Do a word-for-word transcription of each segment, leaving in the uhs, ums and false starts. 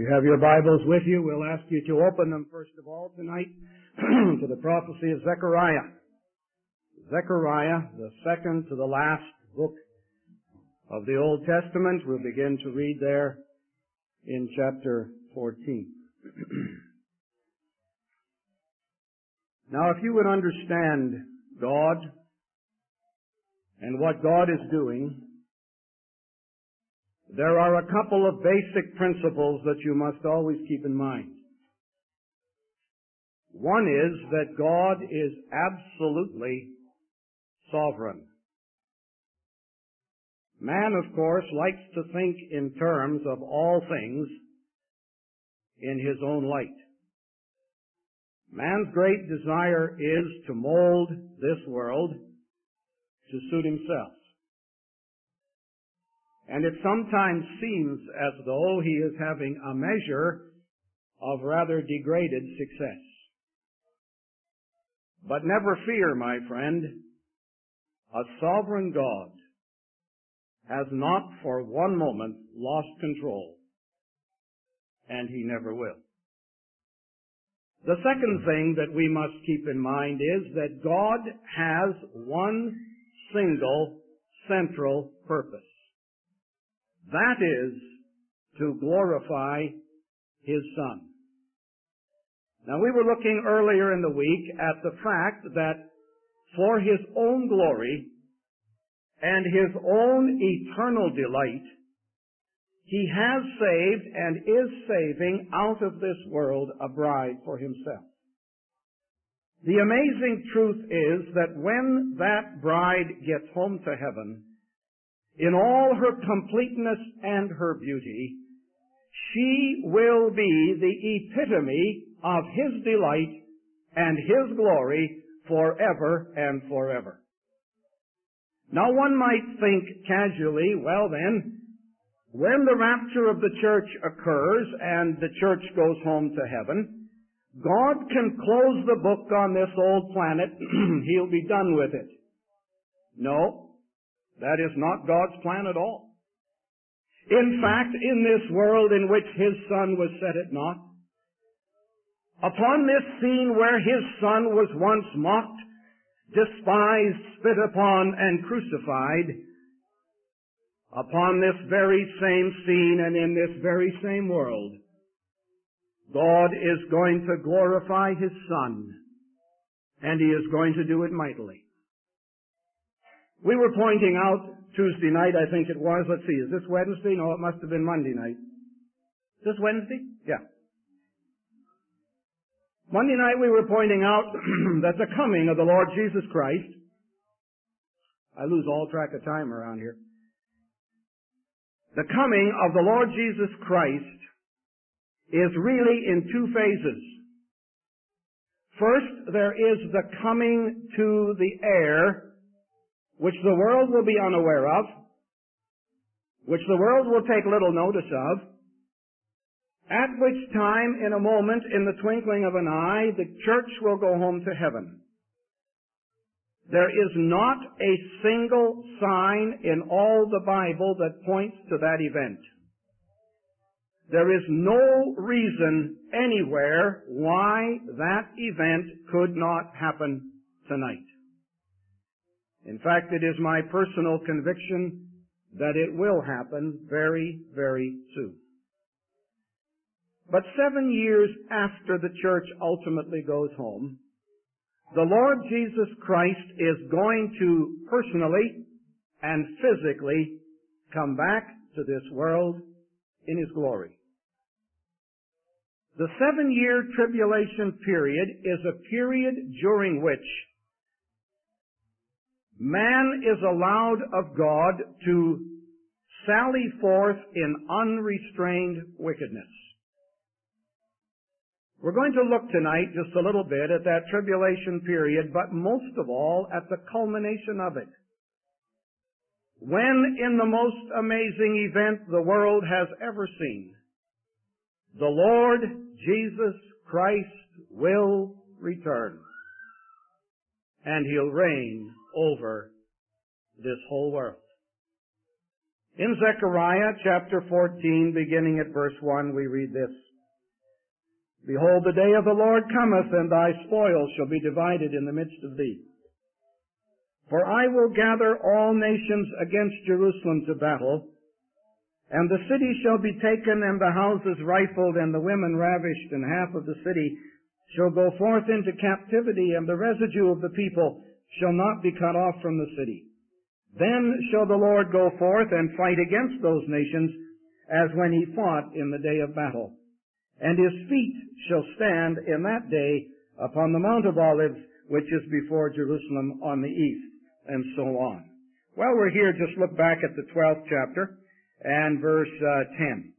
If you have your Bibles with you, we'll ask you to open them first of all tonight to the prophecy of Zechariah. Zechariah, the second to the last book of the Old Testament. We'll begin to read there in chapter fourteen. Now, if you would understand God and what God is doing, there are a couple of basic principles that you must always keep in mind. One is that God is absolutely sovereign. Man, of course, likes to think in terms of all things in his own light. Man's great desire is to mold this world to suit himself. And it sometimes seems as though he is having a measure of rather degraded success. But never fear, my friend, a sovereign God has not for one moment lost control, and he never will. The second thing that we must keep in mind is that God has one single central purpose. That is to glorify His Son. Now, we were looking earlier in the week at the fact that for His own glory and His own eternal delight, He has saved and is saving out of this world a bride for Himself. The amazing truth is that when that bride gets home to heaven, in all her completeness and her beauty, she will be the epitome of His delight and His glory forever and forever. Now one might think casually, well then, when the rapture of the church occurs and the church goes home to heaven, God can close the book on this old planet. He'll be done with it. No. That is not God's plan at all. In fact, in this world in which His Son was set at naught, upon this scene where His Son was once mocked, despised, spit upon, and crucified, upon this very same scene and in this very same world, God is going to glorify His Son, and He is going to do it mightily. We were pointing out Tuesday night, I think it was. Let's see, is this Wednesday? No, it must have been Monday night. Is this Wednesday? Yeah. Monday night we were pointing out that the coming of the Lord Jesus Christ, I lose all track of time around here. The coming of the Lord Jesus Christ is really in two phases. First, there is the coming to the air, which the world will be unaware of, which the world will take little notice of, at which time, in a moment, in the twinkling of an eye, the church will go home to heaven. There is not a single sign in all the Bible that points to that event. There is no reason anywhere why that event could not happen tonight. In fact, it is my personal conviction that it will happen very, very soon. But seven years after the church ultimately goes home, the Lord Jesus Christ is going to personally and physically come back to this world in His glory. The seven-year tribulation period is a period during which man is allowed of God to sally forth in unrestrained wickedness. We're going to look tonight just a little bit at that tribulation period, but most of all at the culmination of it. When, in the most amazing event the world has ever seen, the Lord Jesus Christ will return, and He'll reign over this whole world. In Zechariah chapter fourteen, beginning at verse one, we read this. Behold, the day of the Lord cometh, and thy spoil shall be divided in the midst of thee. For I will gather all nations against Jerusalem to battle, and the city shall be taken, and the houses rifled, and the women ravished, and half of the city shall go forth into captivity, and the residue of the people shall not be cut off from the city. Then shall the Lord go forth and fight against those nations, as when he fought in the day of battle. And his feet shall stand in that day upon the Mount of Olives, which is before Jerusalem on the east, and so on. While we're here, just look back at the twelfth chapter and verse uh, ten.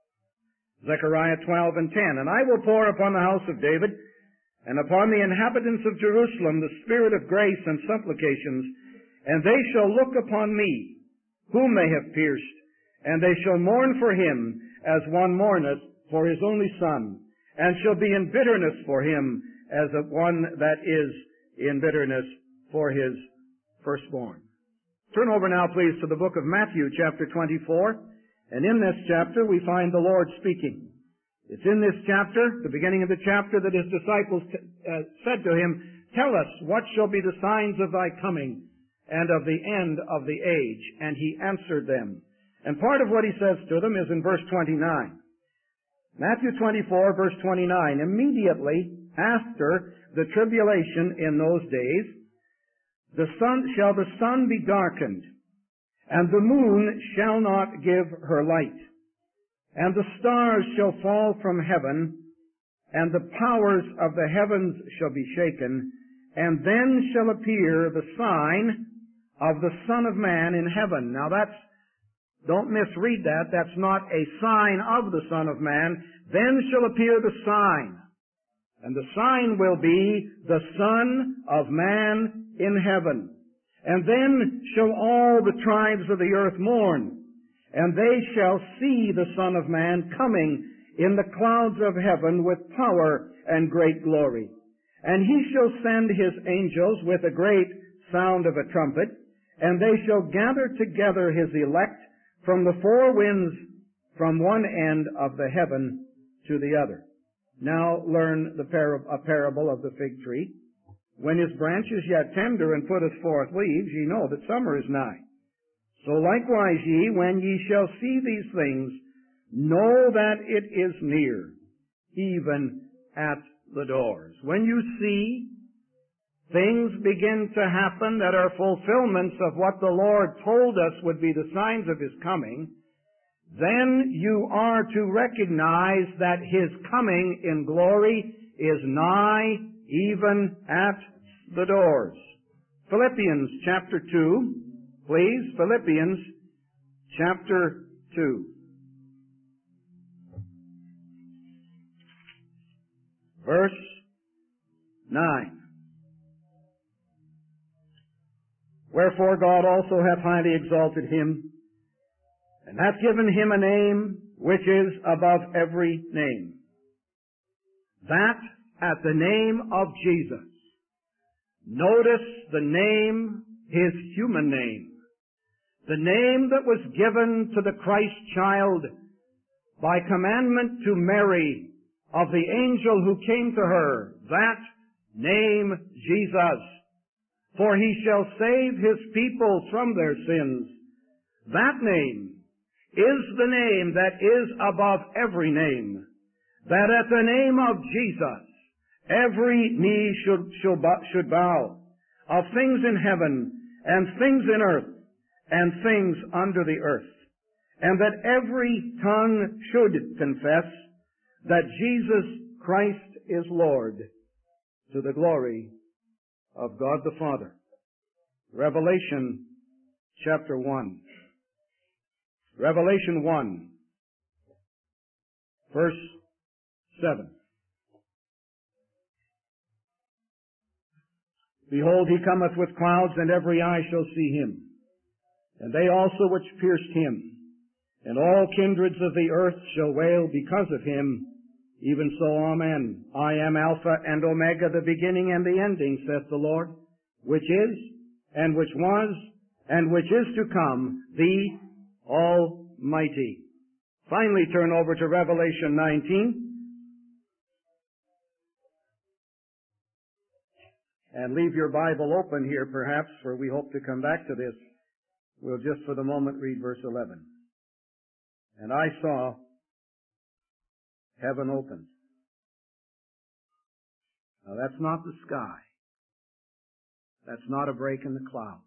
Zechariah twelve and ten. And I will pour upon the house of David and upon the inhabitants of Jerusalem the spirit of grace and supplications, and they shall look upon me, whom they have pierced, and they shall mourn for him as one mourneth for his only son, and shall be in bitterness for him as of one that is in bitterness for his firstborn. Turn over now, please, to the book of Matthew, chapter twenty-four, and in this chapter we find the Lord speaking. It's in this chapter, the beginning of the chapter, that his disciples t- uh, said to him, Tell us, what shall be the signs of thy coming and of the end of the age? And he answered them. And part of what he says to them is in verse twenty-nine. Matthew twenty-four, verse twenty-nine. Immediately after the tribulation in those days, the sun shall the sun be darkened, and the moon shall not give her light, and the stars shall fall from heaven, and the powers of the heavens shall be shaken, and then shall appear the sign of the Son of Man in heaven. Now that's Don't misread that. That's not a sign of the Son of Man. Then shall appear the sign. And the sign will be the Son of Man in heaven. And then shall all the tribes of the earth mourn. And they shall see the Son of Man coming in the clouds of heaven with power and great glory. And he shall send his angels with a great sound of a trumpet, and they shall gather together his elect from the four winds, from one end of the heaven to the other. Now learn the par- a parable of the fig tree. When his branch is yet tender and putteth forth leaves, ye know that summer is nigh. So likewise ye, when ye shall see these things, know that it is near, even at the doors. When you see things begin to happen that are fulfillments of what the Lord told us would be the signs of his coming, then you are to recognize that his coming in glory is nigh, even at the doors. Philippians chapter two, please. Philippians chapter two. Verse nine. Wherefore God also hath highly exalted him, and hath given him a name which is above every name, that at the name of Jesus, notice the name, his human name, the name that was given to the Christ child by commandment to Mary of the angel who came to her, that name Jesus. For he shall save his people from their sins. That name is the name that is above every name, that at the name of Jesus every knee should, should, should bow, of things in heaven and things in earth and things under the earth, and that every tongue should confess that Jesus Christ is Lord, to the glory of God the Father. Revelation chapter one. Revelation one, verse seven. Behold, he cometh with clouds, and every eye shall see him, and they also which pierced him, and all kindreds of the earth shall wail because of him. Even so, amen. I am Alpha and Omega, the beginning and the ending, saith the Lord, which is, and which was, and which is to come, the Almighty. Finally, turn over to Revelation nineteen. And leave your Bible open here, perhaps, for we hope to come back to this. We'll just for the moment read verse eleven. And I saw heaven opened. Now that's not the sky. That's not a break in the clouds.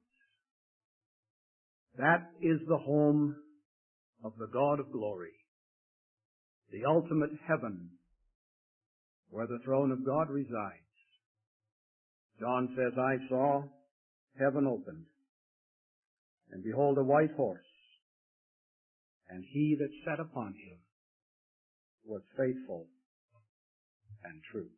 That is the home of the God of glory, the ultimate heaven where the throne of God resides. John says, I saw heaven opened, and behold a white horse, and he that sat upon him was faithful and true.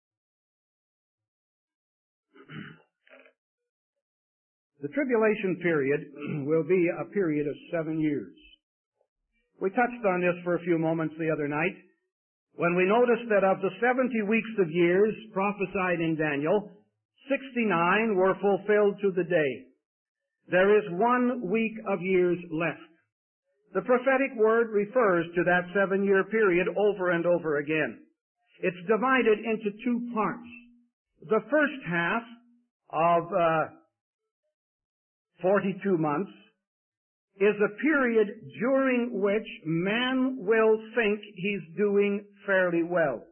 The tribulation period will be a period of seven years. We touched on this for a few moments the other night when we noticed that of the seventy weeks of years prophesied in Daniel, sixty-nine were fulfilled to the day. There is one week of years left. The prophetic word refers to that seven-year period over and over again. It's divided into two parts. The first half of uh, forty-two months is a period during which man will think he's doing fairly well.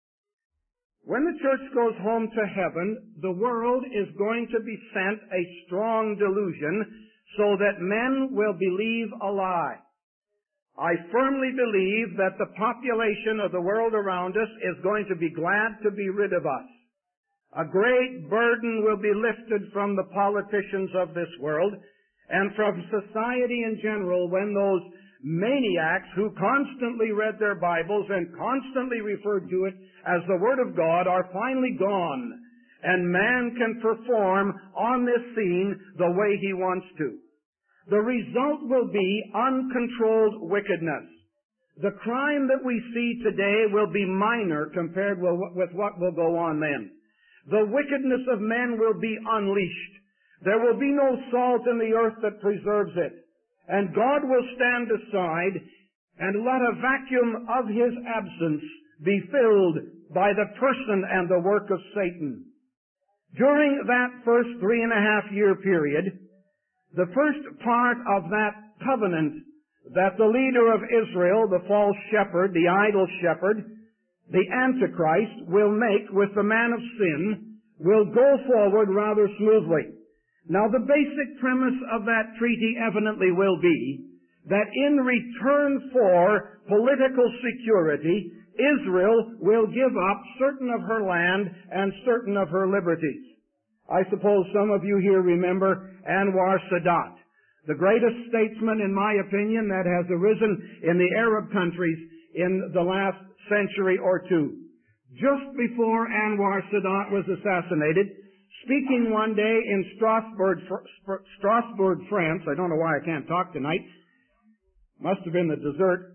When the church goes home to heaven, the world is going to be sent a strong delusion so that men will believe a lie. I firmly believe that the population of the world around us is going to be glad to be rid of us. A great burden will be lifted from the politicians of this world and from society in general when those maniacs who constantly read their Bibles and constantly referred to it as the Word of God are finally gone, and man can perform on this scene the way he wants to. The result will be uncontrolled wickedness. The crime that we see today will be minor compared with what will go on then. The wickedness of men will be unleashed. There will be no salt in the earth that preserves it. And God will stand aside and let a vacuum of His absence be filled by the person and the work of Satan. During that first three and a half year period, the first part of that covenant that the leader of Israel, the false shepherd, the idol shepherd, the Antichrist, will make with the man of sin will go forward rather smoothly. Now, the basic premise of that treaty evidently will be that in return for political security, Israel will give up certain of her land and certain of her liberties. I suppose some of you here remember Anwar Sadat, the greatest statesman, in my opinion, that has arisen in the Arab countries in the last century or two. Just before Anwar Sadat was assassinated, speaking one day in Strasbourg, Strasbourg, France, I don't know why I can't talk tonight, must have been the dessert.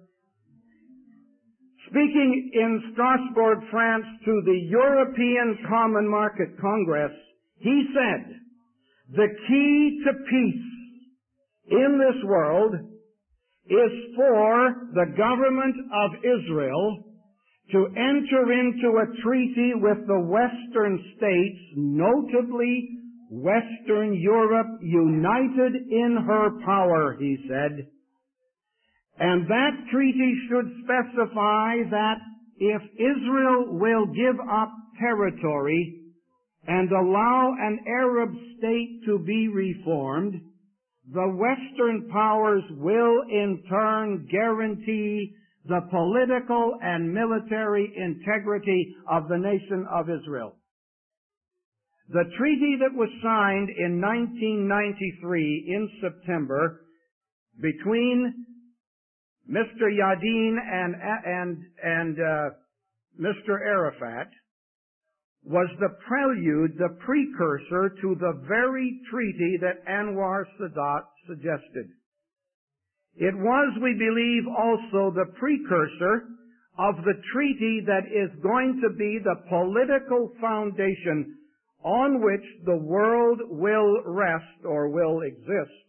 Speaking in Strasbourg, France, to the European Common Market Congress, he said, the key to peace in this world is for the government of Israel to enter into a treaty with the Western states, notably Western Europe, united in her power, he said. And that treaty should specify that if Israel will give up territory and allow an Arab state to be reformed, the Western powers will in turn guarantee the political and military integrity of the nation of Israel. The treaty that was signed in nineteen ninety-three in September between Mister Yadin and, and, and uh, Mister Arafat was the prelude, the precursor to the very treaty that Anwar Sadat suggested. It was, we believe, also the precursor of the treaty that is going to be the political foundation on which the world will rest or will exist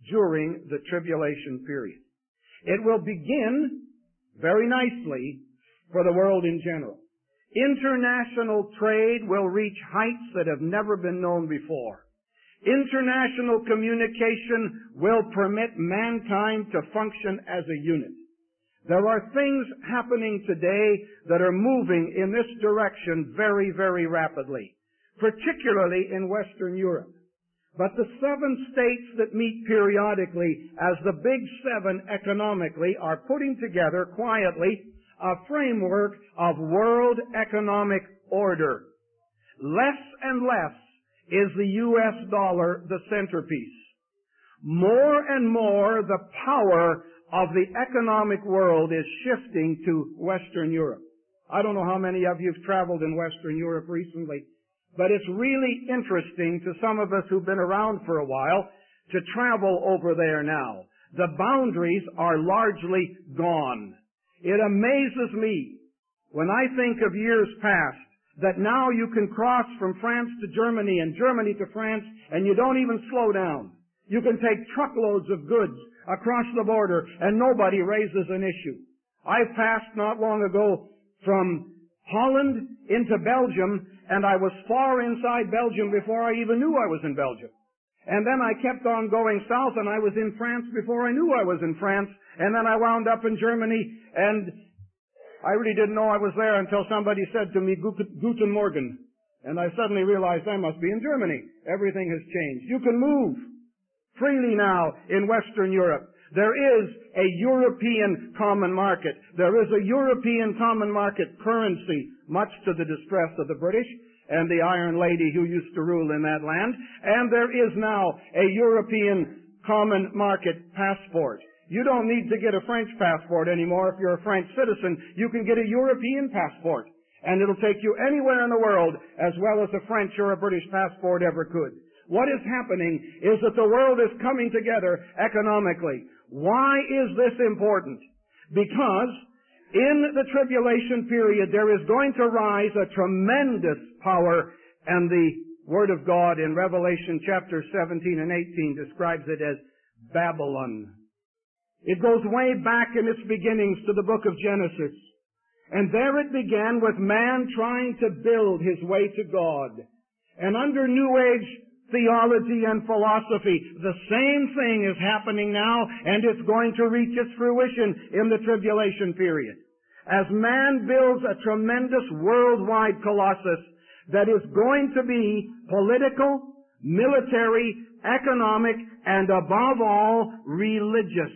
during the tribulation period. It will begin very nicely for the world in general. International trade will reach heights that have never been known before. International communication will permit mankind to function as a unit. There are things happening today that are moving in this direction very, very rapidly, particularly in Western Europe. But the seven states that meet periodically as the Big Seven economically are putting together quietly a framework of world economic order. Less and less is the U S dollar the centerpiece. More and more the power of the economic world is shifting to Western Europe. I don't know how many of you have traveled in Western Europe recently, but it's really interesting to some of us who've been around for a while to travel over there now. The boundaries are largely gone. It amazes me when I think of years past that now you can cross from France to Germany and Germany to France and you don't even slow down. You can take truckloads of goods across the border and nobody raises an issue. I passed not long ago from Holland into Belgium, and I was far inside Belgium before I even knew I was in Belgium. And then I kept on going south, and I was in France before I knew I was in France, and then I wound up in Germany, and I really didn't know I was there until somebody said to me, Guten Morgen. And I suddenly realized I must be in Germany. Everything has changed. You can move freely now in Western Europe. There is a European common market. There is a European common market currency, much to the distress of the British and the Iron Lady who used to rule in that land. And there is now a European common market passport. You don't need to get a French passport anymore if you're a French citizen. You can get a European passport, and it'll take you anywhere in the world as well as a French or a British passport ever could. What is happening is that the world is coming together economically. Why is this important? Because in the tribulation period there is going to rise a tremendous power, and the Word of God in Revelation chapter seventeen and eighteen describes it as Babylon. It goes way back in its beginnings to the book of Genesis. And there it began with man trying to build his way to God. And under New Age theology and philosophy, the same thing is happening now, and it's going to reach its fruition in the tribulation period. As man builds a tremendous worldwide colossus that is going to be political, military, economic, and above all, religious.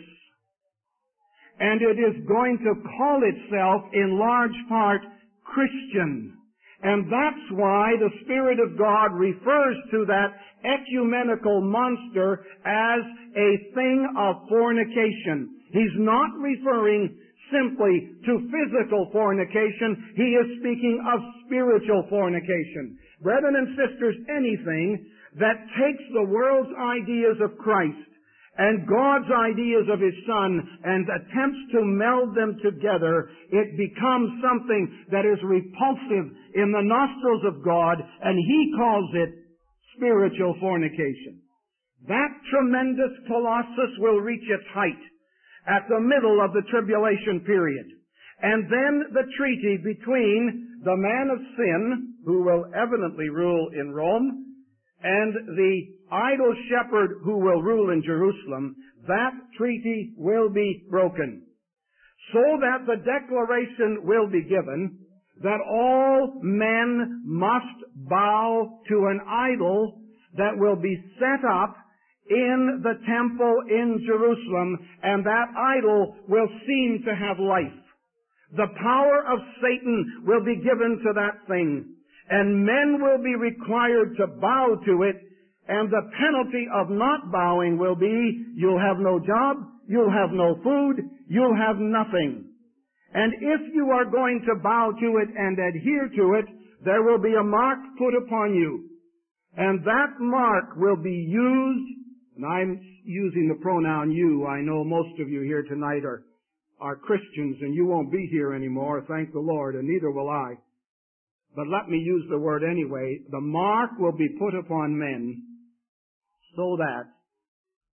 And it is going to call itself, in large part, Christian. And that's why the Spirit of God refers to that ecumenical monster as a thing of fornication. He's not referring simply to physical fornication. He is speaking of spiritual fornication. Brethren and sisters, anything that takes the world's ideas of Christ and God's ideas of His Son and attempts to meld them together, it becomes something that is repulsive in the nostrils of God, and He calls it spiritual fornication. That tremendous colossus will reach its height at the middle of the tribulation period. And then the treaty between the man of sin, who will evidently rule in Rome, and the idol shepherd who will rule in Jerusalem, that treaty will be broken. So that the declaration will be given that all men must bow to an idol that will be set up in the temple in Jerusalem, and that idol will seem to have life. The power of Satan will be given to that thing, and men will be required to bow to it, and the penalty of not bowing will be, you'll have no job, you'll have no food, you'll have nothing. And if you are going to bow to it and adhere to it, there will be a mark put upon you. And that mark will be used, and I'm using the pronoun you. I know most of you here tonight are, are Christians, and you won't be here anymore, thank the Lord, and neither will I. But let me use the word anyway. The mark will be put upon men so that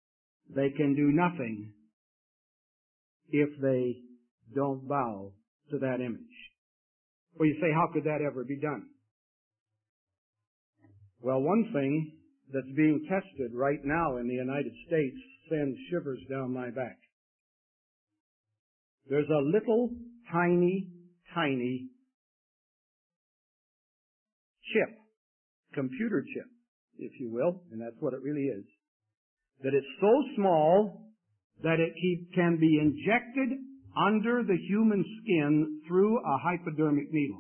they can do nothing if they don't bow to that image. Well, you say, how could that ever be done? Well, one thing that's being tested right now in the United States sends shivers down my back. There's a little tiny, tiny chip, computer chip, if you will, and that's what it really is, that it's so small that it keep, can be injected under the human skin through a hypodermic needle.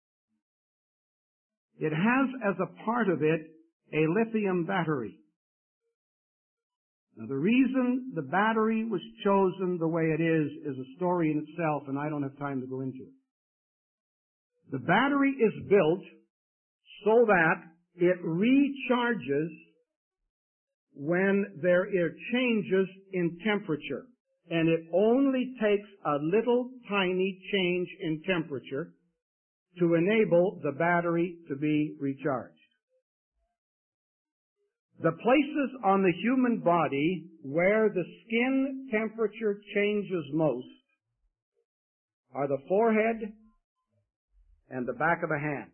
It has as a part of it a lithium battery. Now, the reason the battery was chosen the way it is is a story in itself, and I don't have time to go into it. The battery is built so that it recharges when there are changes in temperature. And it only takes a little tiny change in temperature to enable the battery to be recharged. The places on the human body where the skin temperature changes most are the forehead and the back of the hand.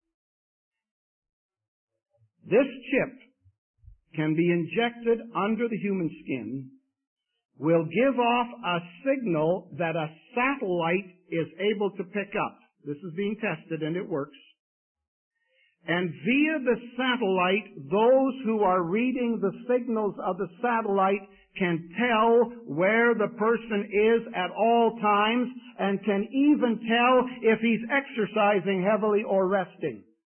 This chip can be injected under the human skin, will give off a signal that a satellite is able to pick up. This is being tested and it works. And via the satellite, those who are reading the signals of the satellite can tell where the person is at all times and can even tell if he's exercising heavily or resting.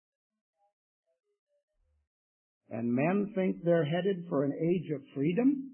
And men think they're headed for an age of freedom?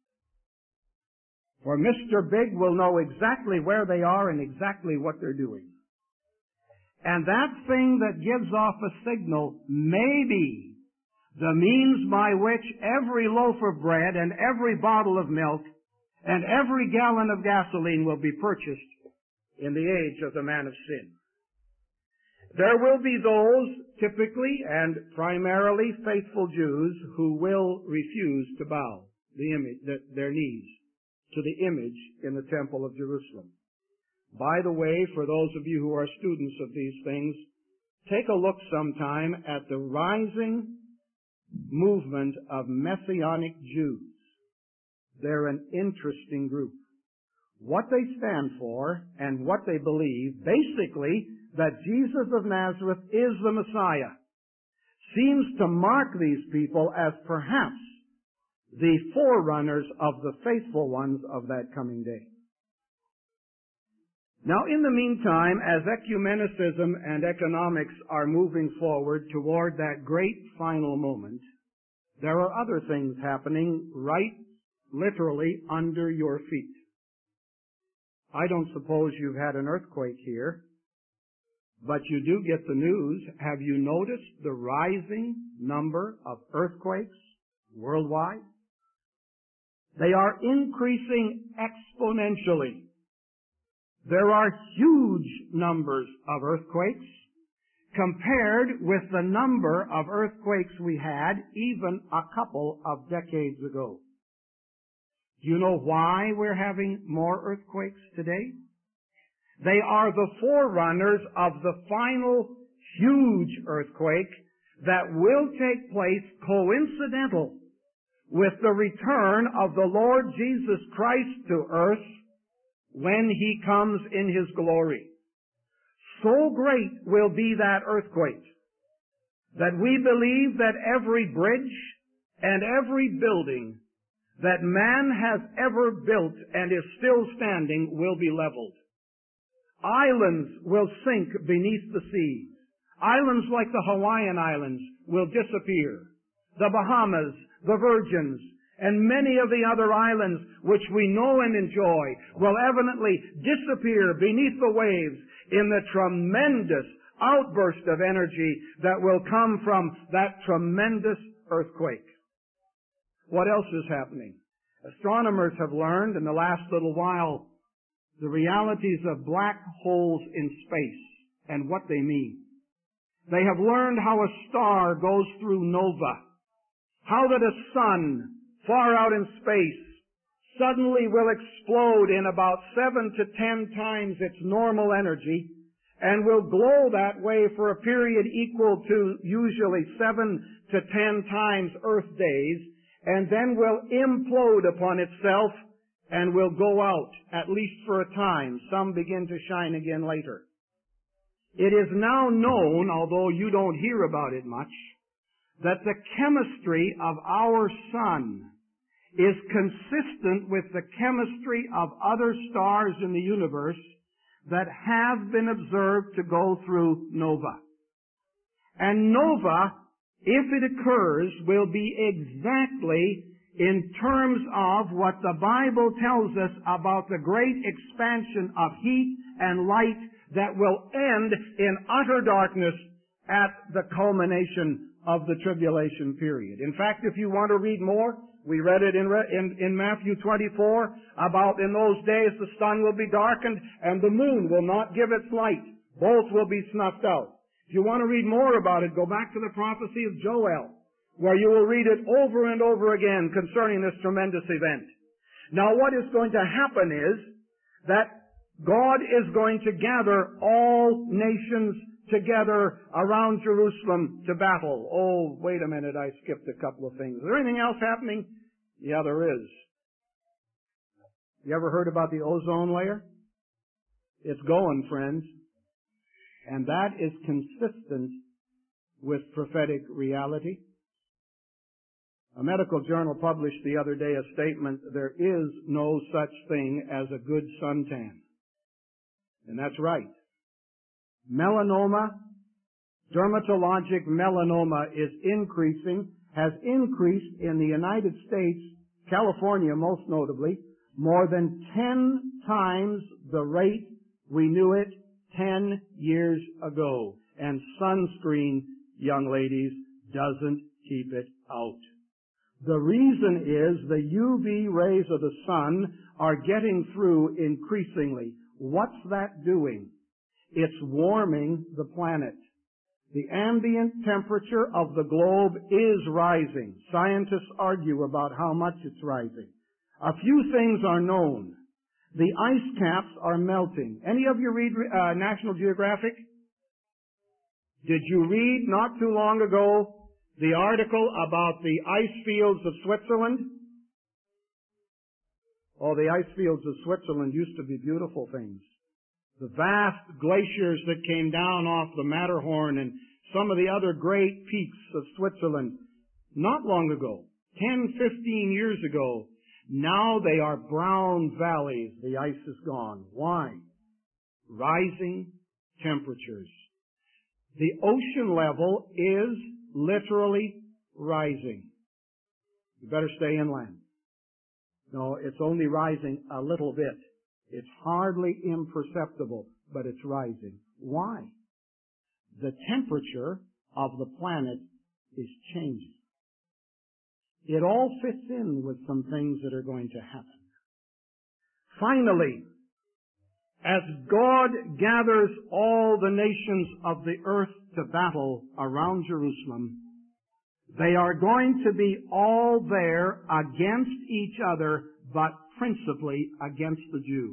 For Mister Big will know exactly where they are and exactly what they're doing. And that thing that gives off a signal may be the means by which every loaf of bread and every bottle of milk and every gallon of gasoline will be purchased in the age of the man of sin. There will be those, typically and primarily faithful Jews, who will refuse to bow the image, their knees to the image in the Temple of Jerusalem. By the way, for those of you who are students of these things, take a look sometime at the rising movement of Messianic Jews. They're an interesting group. What they stand for and what they believe, basically, that Jesus of Nazareth is the Messiah, seems to mark these people as perhaps the forerunners of the faithful ones of that coming day. Now, in the meantime, as ecumenicism and economics are moving forward toward that great final moment, there are other things happening right literally under your feet. I don't suppose you've had an earthquake here, but you do get the news. Have you noticed the rising number of earthquakes worldwide? They are increasing exponentially. There are huge numbers of earthquakes compared with the number of earthquakes we had even a couple of decades ago. Do you know why we're having more earthquakes today? They are the forerunners of the final huge earthquake that will take place coincidental with the return of the Lord Jesus Christ to earth when He comes in His glory. So great will be that earthquake that we believe that every bridge and every building that man has ever built and is still standing will be leveled. Islands will sink beneath the sea. Islands like the Hawaiian Islands will disappear. The Bahamas, the Virgins, and many of the other islands which we know and enjoy will evidently disappear beneath the waves in the tremendous outburst of energy that will come from that tremendous earthquake. What else is happening? Astronomers have learned in the last little while the realities of black holes in space and what they mean. They have learned how a star goes through nova, how that a sun far out in space suddenly will explode in about seven to ten times its normal energy and will glow that way for a period equal to usually seven to ten times Earth days, and then will implode upon itself and will go out, at least for a time. Some begin to shine again later. It is now known, although you don't hear about it much, that the chemistry of our sun is consistent with the chemistry of other stars in the universe that have been observed to go through nova. And nova, if it occurs, will be exactly in terms of what the Bible tells us about the great expansion of heat and light that will end in utter darkness at the culmination of the tribulation period. In fact, if you want to read more, we read it in, in, in Matthew twenty-four about in those days the sun will be darkened and the moon will not give its light. Both will be snuffed out. If you want to read more about it, go back to the prophecy of Joel, where you will read it over and over again concerning this tremendous event. Now what is going to happen is that God is going to gather all nations together around Jerusalem to battle. Oh, wait a minute, I skipped a couple of things. Is there anything else happening? Yeah, there is. You ever heard about the ozone layer? It's going, friends. And that is consistent with prophetic reality. A medical journal published the other day a statement, there is no such thing as a good suntan. And that's right. Melanoma, dermatologic melanoma is increasing, has increased in the United States, California most notably, more than ten times the rate we knew it ten years ago. And sunscreen, young ladies, doesn't keep it out. The reason is the U V rays of the sun are getting through increasingly. What's that doing? It's warming the planet. The ambient temperature of the globe is rising. Scientists argue about how much it's rising. A few things are known. The ice caps are melting. Any of you read uh, National Geographic? Did you read not too long ago the article about the ice fields of Switzerland? Oh, the ice fields of Switzerland used to be beautiful things. The vast glaciers that came down off the Matterhorn and some of the other great peaks of Switzerland not long ago, ten, fifteen years ago, now they are brown valleys. The ice is gone. Why? Rising temperatures. The ocean level is literally rising. You better stay inland. No, it's only rising a little bit. It's hardly imperceptible, but it's rising. Why? The temperature of the planet is changing. It all fits in with some things that are going to happen. Finally, as God gathers all the nations of the earth to battle around Jerusalem, they are going to be all there against each other, but principally against the Jew.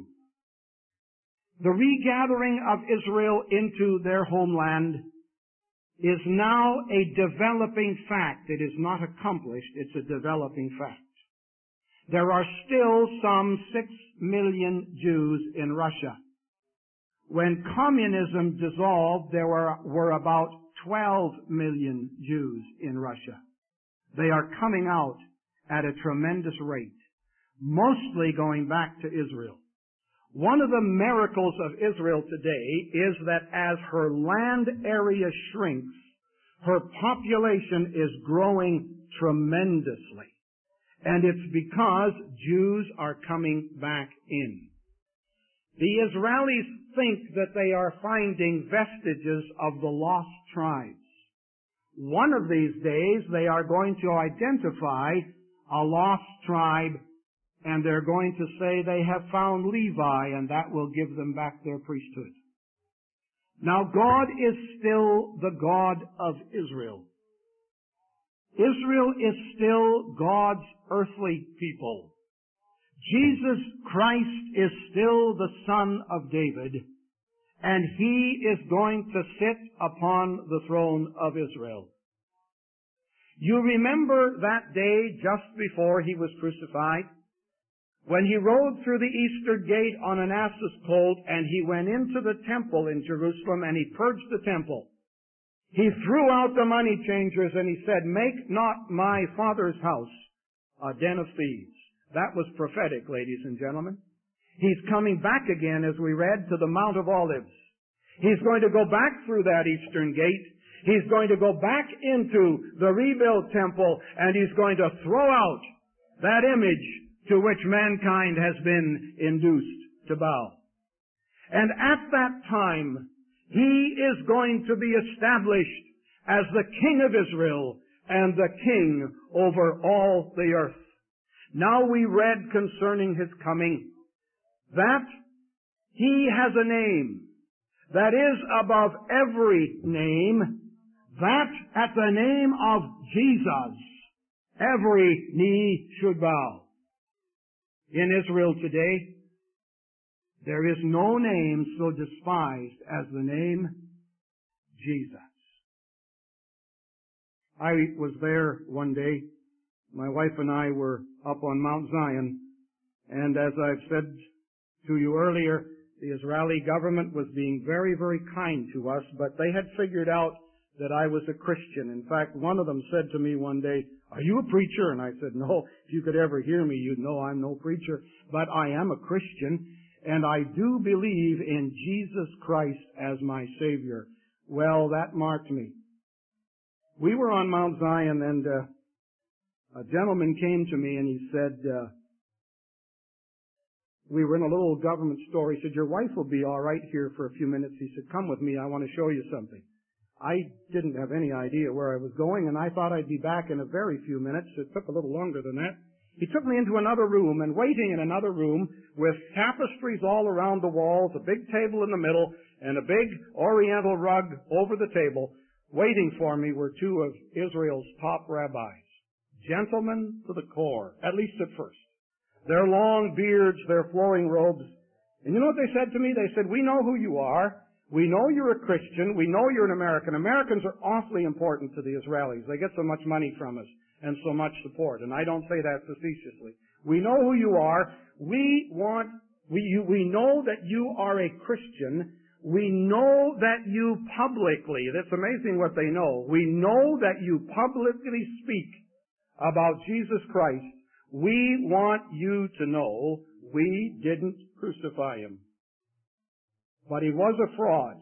The regathering of Israel into their homeland is now a developing fact. It is not accomplished, it's a developing fact. There are still some six million Jews in Russia. When communism dissolved, there were, were about twelve million Jews in Russia. They are coming out at a tremendous rate, mostly going back to Israel. One of the miracles of Israel today is that as her land area shrinks, her population is growing tremendously. And it's because Jews are coming back in. The Israelis think that they are finding vestiges of the lost tribes. One of these days they are going to identify a lost tribe, and they're going to say they have found Levi, and that will give them back their priesthood. Now God is still the God of Israel. Israel is still God's earthly people. Jesus Christ is still the Son of David, and He is going to sit upon the throne of Israel. You remember that day just before He was crucified, when He rode through the eastern gate on an ass's colt, and He went into the temple in Jerusalem, and He purged the temple. He threw out the money changers, and He said, "Make not my Father's house a den of thieves." That was prophetic, ladies and gentlemen. He's coming back again, as we read, to the Mount of Olives. He's going to go back through that eastern gate. He's going to go back into the rebuilt temple, and He's going to throw out that image to which mankind has been induced to bow. And at that time, He is going to be established as the King of Israel and the King over all the earth. Now we read concerning His coming that He has a name that is above every name, that at the name of Jesus every knee should bow. In Israel today, there is no name so despised as the name Jesus. I was there one day. My wife and I were up on Mount Zion, and as I've said to you earlier, the Israeli government was being very, very kind to us, but they had figured out that I was a Christian. In fact, one of them said to me one day, "Are you a preacher?" And I said, "No, if you could ever hear me, you'd know I'm no preacher, but I am a Christian, and I do believe in Jesus Christ as my Savior." Well, that marked me. We were on Mount Zion, and uh, a gentleman came to me and he said, uh, we were in a little government store. He said, "Your wife will be all right here for a few minutes." He said, "Come with me, I want to show you something." I didn't have any idea where I was going, and I thought I'd be back in a very few minutes. It took a little longer than that. He took me into another room, and waiting in another room with tapestries all around the walls, a big table in the middle, and a big oriental rug over the table, waiting for me were two of Israel's top rabbis. Gentlemen to the core, at least at first. Their long beards, their flowing robes. And you know what they said to me? They said, "We know who you are. We know you're a Christian. We know you're an American. Americans are awfully important to the Israelis. They get so much money from us and so much support." And I don't say that facetiously. "We know who you are. We want, we, you, we know that you are a Christian. We know that you publicly," that's amazing what they know, "we know that you publicly speak about Jesus Christ. We want you to know we didn't crucify Him. But He was a fraud.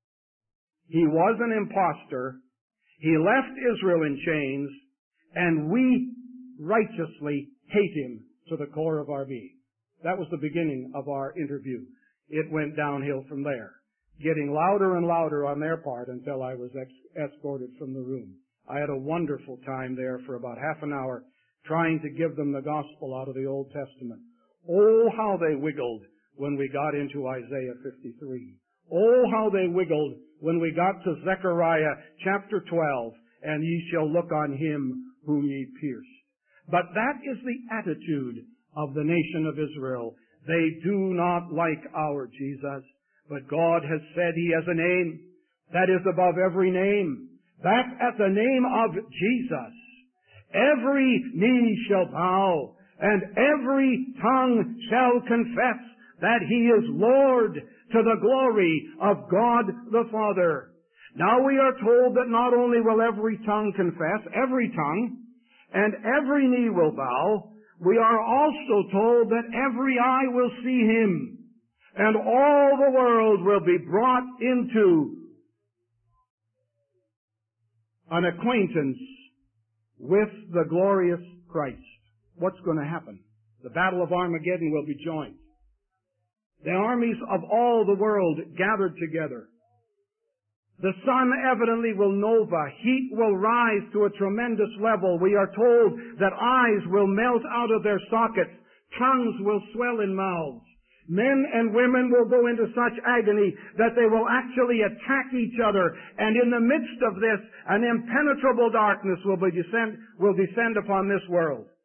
He was an impostor. He left Israel in chains, and we righteously hate Him to the core of our being." That was the beginning of our interview. It went downhill from there, getting louder and louder on their part until I was ex- escorted from the room. I had a wonderful time there for about half an hour trying to give them the gospel out of the Old Testament. Oh, how they wiggled when we got into Isaiah fifty-three. Oh, how they wiggled when we got to Zechariah chapter twelve, "And ye shall look on Him whom ye pierced." But that is the attitude of the nation of Israel. They do not like our Jesus, but God has said He has a name that is above every name, that at the name of Jesus every knee shall bow, and every tongue shall confess that He is Lord, to the glory of God the Father. Now we are told that not only will every tongue confess, every tongue, and every knee will bow, we are also told that every eye will see Him, and all the world will be brought into an acquaintance with the glorious Christ. What's going to happen? The battle of Armageddon will be joined. The armies of all the world gathered together. The sun evidently will nova. Heat will rise to a tremendous level. We are told that eyes will melt out of their sockets. Tongues will swell in mouths. Men and women will go into such agony that they will actually attack each other. And in the midst of this, an impenetrable darkness will be descend, will descend upon this world.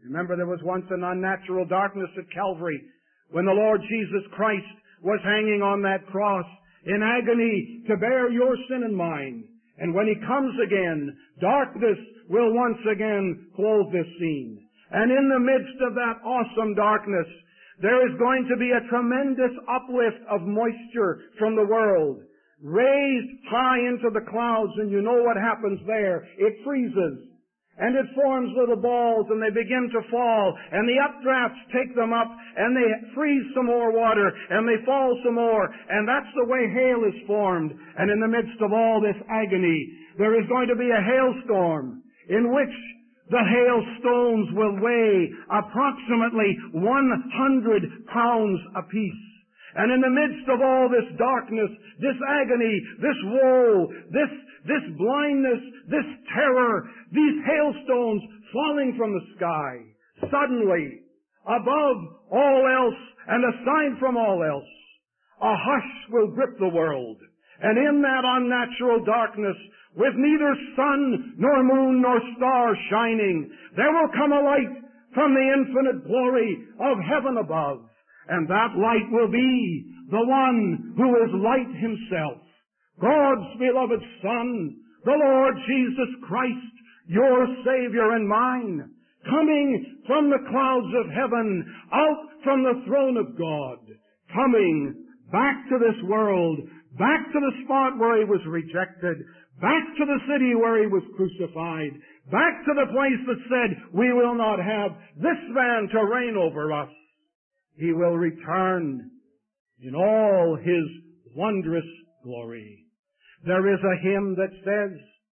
Remember, there was once an unnatural darkness at Calvary when the Lord Jesus Christ was hanging on that cross in agony to bear your sin and mine. And when He comes again, darkness will once again clothe this scene. And in the midst of that awesome darkness, there is going to be a tremendous uplift of moisture from the world, raised high into the clouds, and you know what happens there. It freezes. And it forms little balls, and they begin to fall, and the updrafts take them up, and they freeze some more water, and they fall some more, and that's the way hail is formed. And in the midst of all this agony, there is going to be a hailstorm in which the hailstones will weigh approximately one hundred pounds apiece. And in the midst of all this darkness, this agony, this woe, this, this blindness, this terror, these hailstones falling from the sky, suddenly, above all else and aside from all else, a hush will grip the world. And in that unnatural darkness, with neither sun nor moon nor star shining, there will come a light from the infinite glory of heaven above. And that light will be the one who is light Himself, God's beloved Son, the Lord Jesus Christ, your Savior and mine, coming from the clouds of heaven, out from the throne of God, coming back to this world, back to the spot where He was rejected, back to the city where He was crucified, back to the place that said, we will not have this man to reign over us. He will return in all His wondrous glory. There is a hymn that says,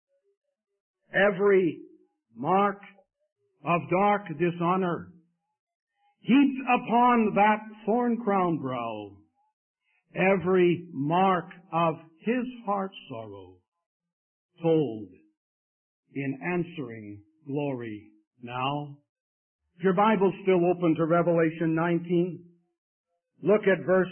every mark of dark dishonor heaped upon that thorn-crowned brow, every mark of His heart's sorrow told in answering glory now. If your Bible's still open to Revelation nineteen, look at verse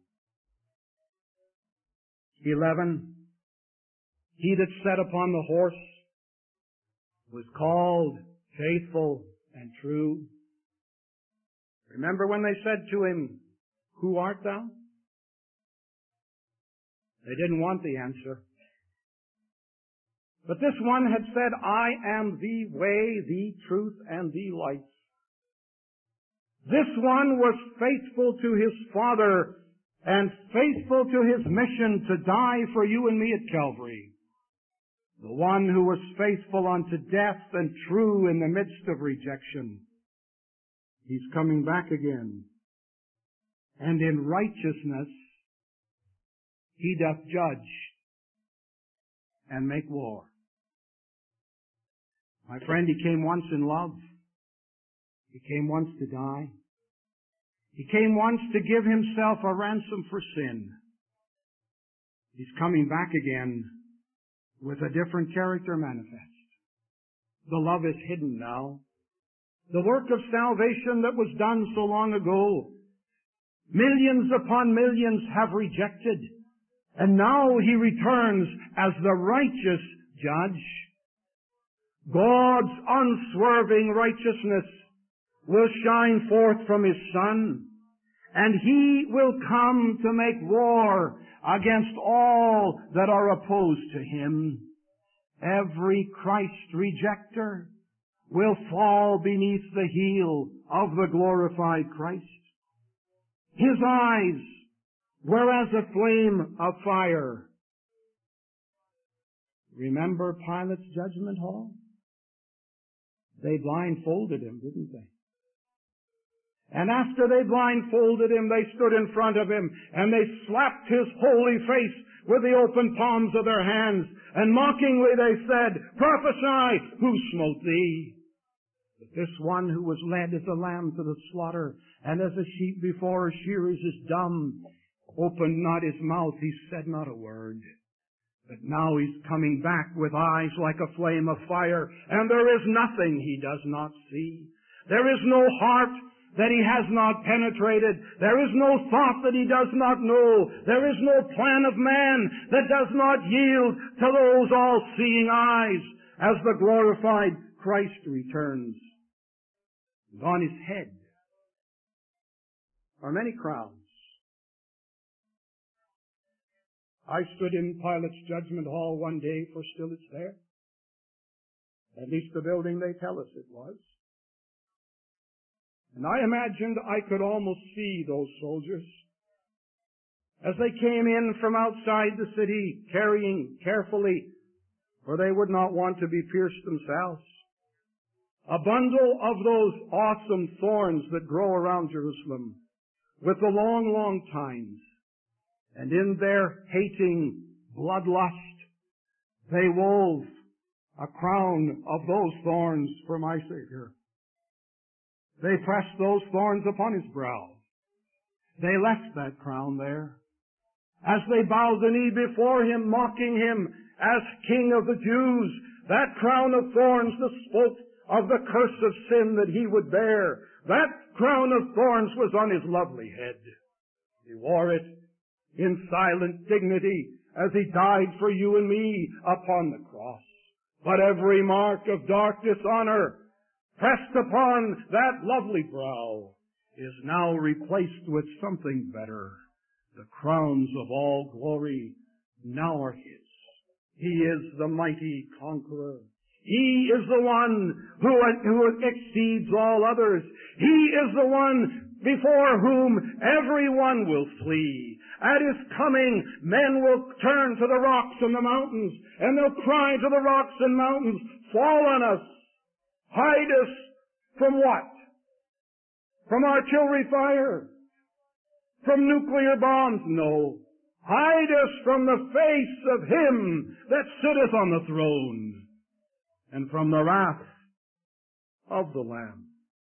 eleven. He that sat upon the horse was called faithful and true. Remember when they said to Him, who art thou? They didn't want the answer. But this one had said, I am the way, the truth, and the life. This one was faithful to His Father and faithful to His mission to die for you and me at Calvary. The one who was faithful unto death and true in the midst of rejection. He's coming back again. And in righteousness He doth judge and make war. My friend, He came once in love. He came once to die. He came once to give Himself a ransom for sin. He's coming back again with a different character manifest. The love is hidden now. The work of salvation that was done so long ago, millions upon millions have rejected. And now He returns as the righteous judge. God's unswerving righteousness will shine forth from His Son, and He will come to make war against all that are opposed to Him. Every Christ rejecter will fall beneath the heel of the glorified Christ. His eyes were as a flame of fire. Remember Pilate's judgment hall? They blindfolded Him, didn't they? And after they blindfolded Him, they stood in front of Him, and they slapped His holy face with the open palms of their hands, and mockingly they said, prophesy, who smote thee? But this one who was led as a lamb to the slaughter, and as a sheep before her shearers is dumb, opened not his mouth, He said not a word. But now He's coming back with eyes like a flame of fire, and there is nothing He does not see. There is no heart that He has not penetrated. There is no thought that He does not know. There is no plan of man that does not yield to those all-seeing eyes as the glorified Christ returns. And on his head are many crowns. I stood in Pilate's judgment hall one day, for still it's there. At least the building they tell us it was. And I imagined I could almost see those soldiers as they came in from outside the city, carrying carefully, for they would not want to be pierced themselves, a bundle of those awesome thorns that grow around Jerusalem with the long, long tines. And in their hating bloodlust, they wove a crown of those thorns for my Savior. They pressed those thorns upon his brow. They left that crown there. As they bowed the knee before him, mocking him as King of the Jews, that crown of thorns that spoke of the curse of sin that he would bear, that crown of thorns was on his lovely head. He wore it in silent dignity as he died for you and me upon the cross. But every mark of dark dishonor pressed upon that lovely brow is now replaced with something better. The crowns of all glory now are his. He is the mighty conqueror. He is the one who, who exceeds all others. He is the one before whom everyone will flee. At his coming, men will turn to the rocks and the mountains, and they'll cry to the rocks and mountains, fall on us. Hide us from what? From artillery fire? From nuclear bombs? No. Hide us from the face of him that sitteth on the throne, and from the wrath of the Lamb.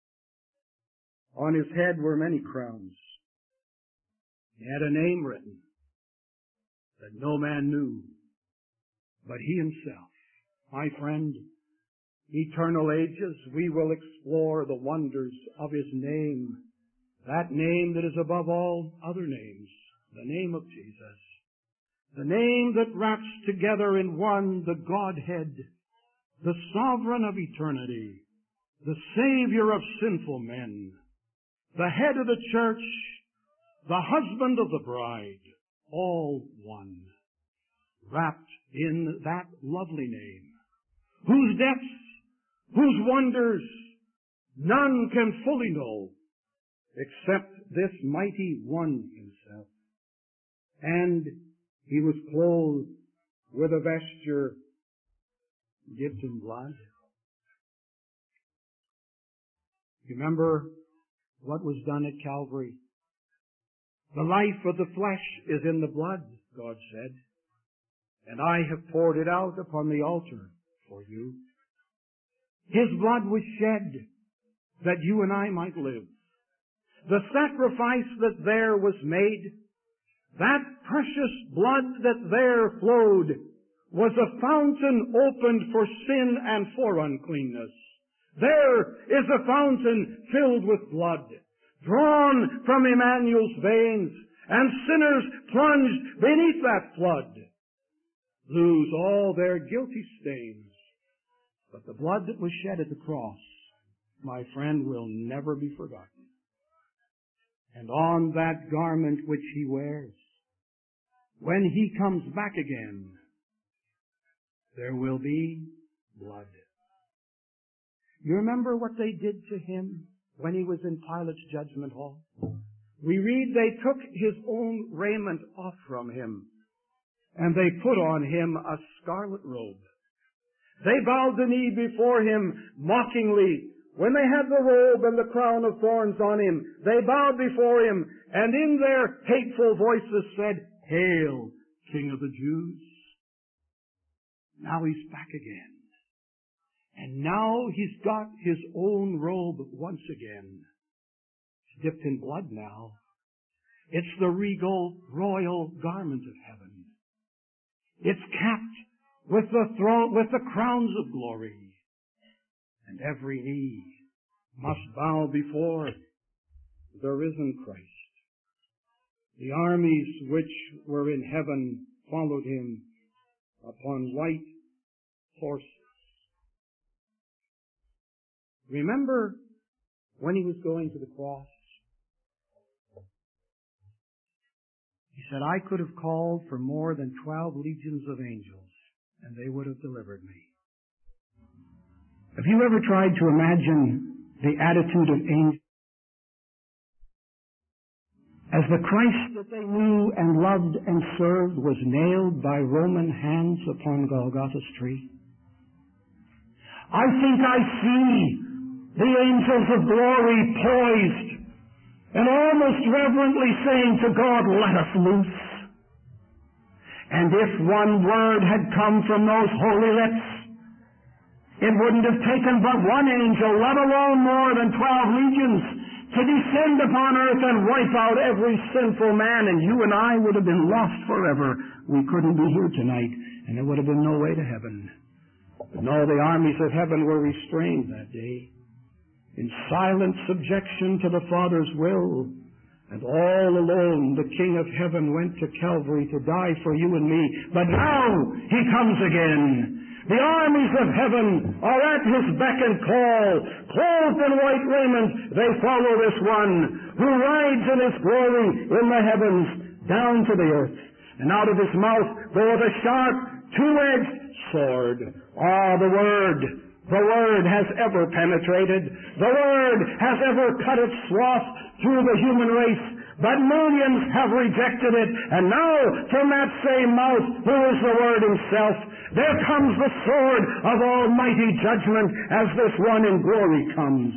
On his head were many crowns. He had a name written that no man knew but he himself. My friend, eternal ages, we will explore the wonders of his name, that name that is above all other names, the name of Jesus, the name that wraps together in one the Godhead, the sovereign of eternity, the Savior of sinful men, the head of the church, the husband of the bride, all one, wrapped in that lovely name, whose depths, whose wonders none can fully know except this mighty one himself. And he was clothed with a vesture dipped in blood. Remember what was done at Calvary. The life of the flesh is in the blood, God said, and I have poured it out upon the altar for you. His blood was shed that you and I might live. The sacrifice that there was made, that precious blood that there flowed, was a fountain opened for sin and for uncleanness. There is a fountain filled with blood, drawn from Emmanuel's veins, and sinners plunged beneath that flood lose all their guilty stains. But the blood that was shed at the cross, my friend, will never be forgotten. And on that garment which he wears, when he comes back again, there will be blood. You remember what they did to him when he was in Pilate's judgment hall? We read they took his own raiment off from him, and they put on him a scarlet robe. They bowed the knee before him mockingly. When they had the robe and the crown of thorns on him, they bowed before him, and in their hateful voices said, "Hail, King of the Jews." Now he's back again. And now he's got his own robe once again. It's dipped in blood now. It's the regal, royal garment of heaven. It's capped with the throne, with the crowns of glory. And every knee must bow before the risen Christ. The armies which were in heaven followed him upon white horses. Remember when he was going to the cross. He said, I could have called for more than twelve legions of angels, and they would have delivered me. Have you ever tried to imagine the attitude of angels as the Christ that they knew and loved and served was nailed by Roman hands upon Golgotha's tree? I think I see the angels of glory poised and almost reverently saying to God, let us loose. And if one word had come from those holy lips, it wouldn't have taken but one angel, let alone more than twelve legions, to descend upon earth and wipe out every sinful man, and you and I would have been lost forever. We couldn't be here tonight, and there would have been no way to heaven. But no, the armies of heaven were restrained that day in silent subjection to the Father's will. And all alone the King of Heaven went to Calvary to die for you and me. But now he comes again. The armies of heaven are at his beck and call. Clothed in white raiment, they follow this one who rides in his glory in the heavens down to the earth. And out of his mouth goeth a sharp, two-edged sword. Ah, the Word. The Word has ever penetrated. The Word has ever cut its swath through the human race. But millions have rejected it. And now, from that same mouth, who is the Word himself, there comes the sword of almighty judgment as this one in glory comes.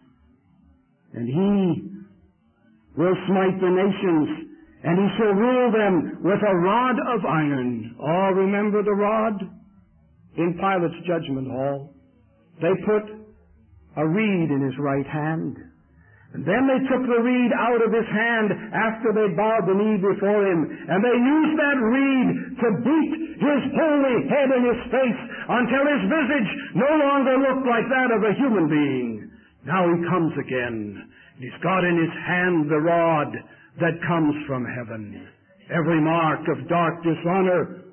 And he will smite the nations, and he shall rule them with a rod of iron. Oh, remember the rod? In Pilate's judgment hall, they put a reed in his right hand. And then they took the reed out of his hand after they bowed the knee before him. And they used that reed to beat his holy head in his face until his visage no longer looked like that of a human being. Now he comes again. He's got in his hand the rod that comes from heaven. Every mark of dark dishonor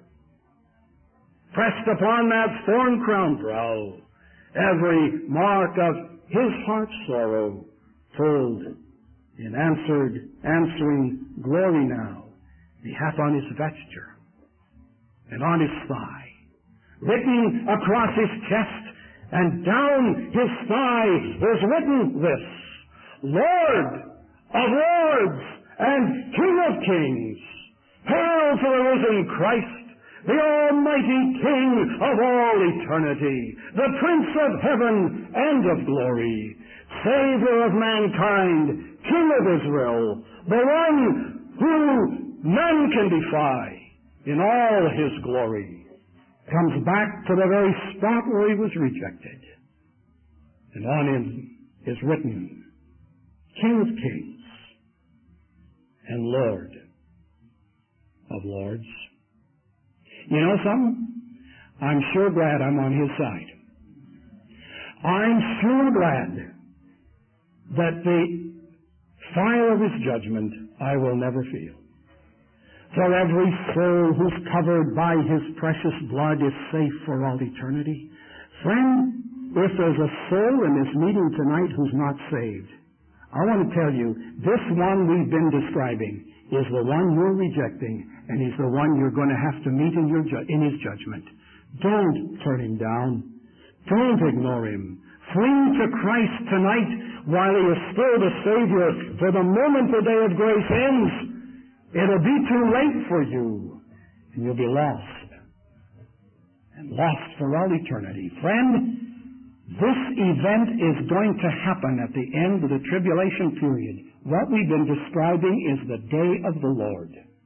pressed upon that thorn-crowned brow. Every mark of his heart's sorrow told in answered, answering glory now. He hath on his vesture and on his thigh, written across his chest and down his thigh is written this: Lord of lords and King of kings. Hail to the risen Christ, the almighty King of all eternity, the Prince of heaven and of glory, Savior of mankind, King of Israel, the one who none can defy in all his glory, comes back to the very spot where he was rejected. And on him is written, King of kings and Lord of lords. You know something? I'm sure glad I'm on his side. I'm sure glad that the fire of his judgment I will never feel. For every soul who's covered by his precious blood is safe for all eternity. Friend, if there's a soul in this meeting tonight who's not saved, I want to tell you, this one we've been describing is the one you're rejecting, and he's the one you're going to have to meet in, your ju- in his judgment. Don't turn him down. Don't ignore him. Flee to Christ tonight while he is still the Savior, for the moment the day of grace ends, it'll be too late for you, and you'll be lost. And lost for all eternity. Friend, this event is going to happen at the end of the tribulation period. What we've been describing is the day of the Lord.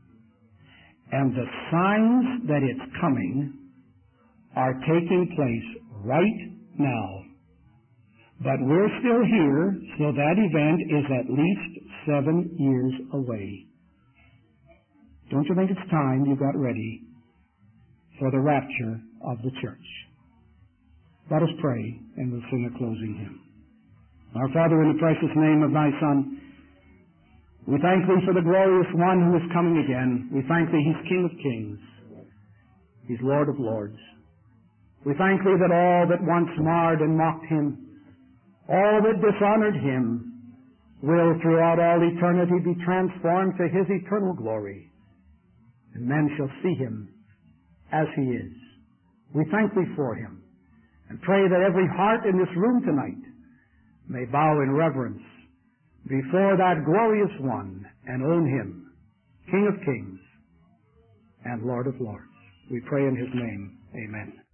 And the signs that it's coming are taking place right now. But we're still here, so that event is at least seven years away. Don't you think it's time you got ready for the rapture of the church? Let us pray, and we'll sing a closing hymn. Our Father, in the precious name of thy Son, we thank thee for the glorious one who is coming again. We thank thee he's King of kings. He's Lord of lords. We thank thee that all that once marred and mocked him, All that dishonored him will throughout all eternity be transformed to his eternal glory, and men shall see him as he is. We thank thee for him, and pray that every heart in this room tonight may bow in reverence before that glorious one and own him, King of kings and Lord of lords. We pray in his name. Amen.